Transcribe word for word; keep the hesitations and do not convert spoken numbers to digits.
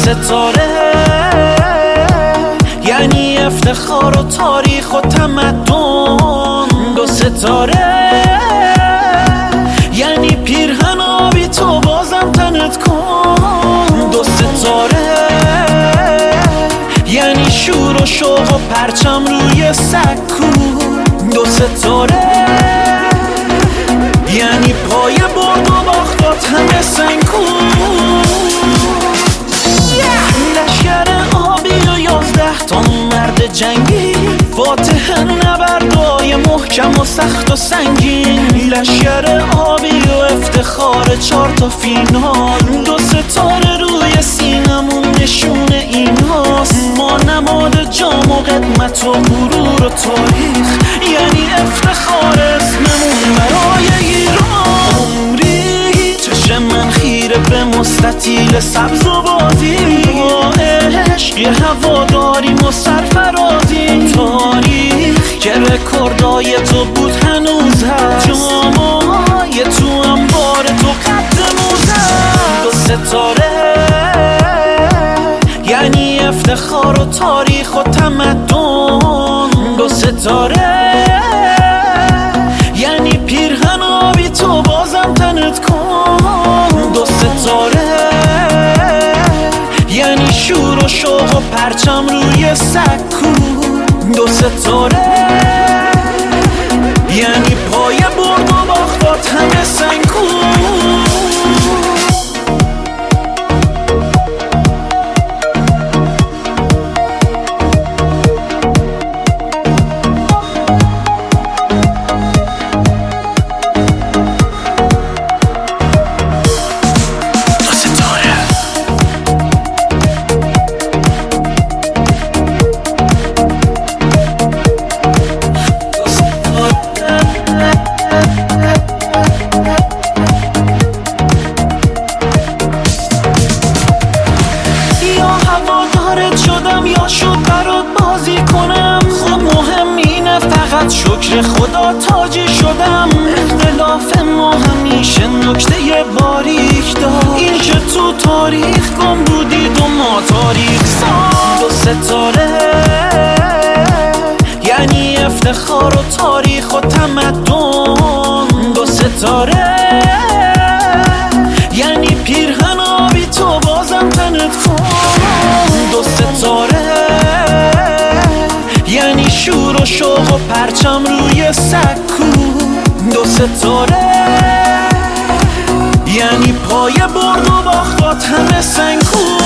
ستاره یعنی افتخار و تاریخ و تمدن. دو ستاره یعنی پیرهن آبی تو بازم تنت کن. دو ستاره یعنی شور و شوق و پرچم روی سکو. دو ستاره یعنی پای برد و باختات همه سنگو. لشکر آبی و یازده تا مرد جنگی، فاتح نبردای محکم و سخت و سنگین. لشکر آبی و افتخار چار تا فینال. دو ستاره روی سینمون نشون ایناست. ما نماد جام و قدمت و غرور و تاریخ، یعنی افتخار اسممون برای ایران. عمری چشم من خیره به مستطیل سبز و بادی، با عشق یه هواداریم و سرفرازی. تاریخ که رکوردای تو بود هنوز هست، جامای تو انبار تو قد موز هست. دو ستاره یعنی افتخار و تاریخ و تمدن. دو ستاره یعنی پیرهن آبی تو بازم تنت کن. دو ستاره یعنی شور و شوق و پرچم روی سکو. دو ستاره یعنی پای برد و باختات همه سنگو. شدم یا شد برات بازی کنم، خب مهم اینه فقط شکر خدا تاجی شدم. اختلاف ما همیشه نکته باریک داشت، این که تو تاریخ گم بودید و ما تاریخ ساز. دو ستاره یعنی افتخار و تاریخ و تمدن. دو ستاره یعنی پیرهن آبی تو بازم تنت کن. دو ستاره یعنی شور و شوق و پرچم روی سکو. دو ستاره یعنی پای برد و باختات همه سنگو.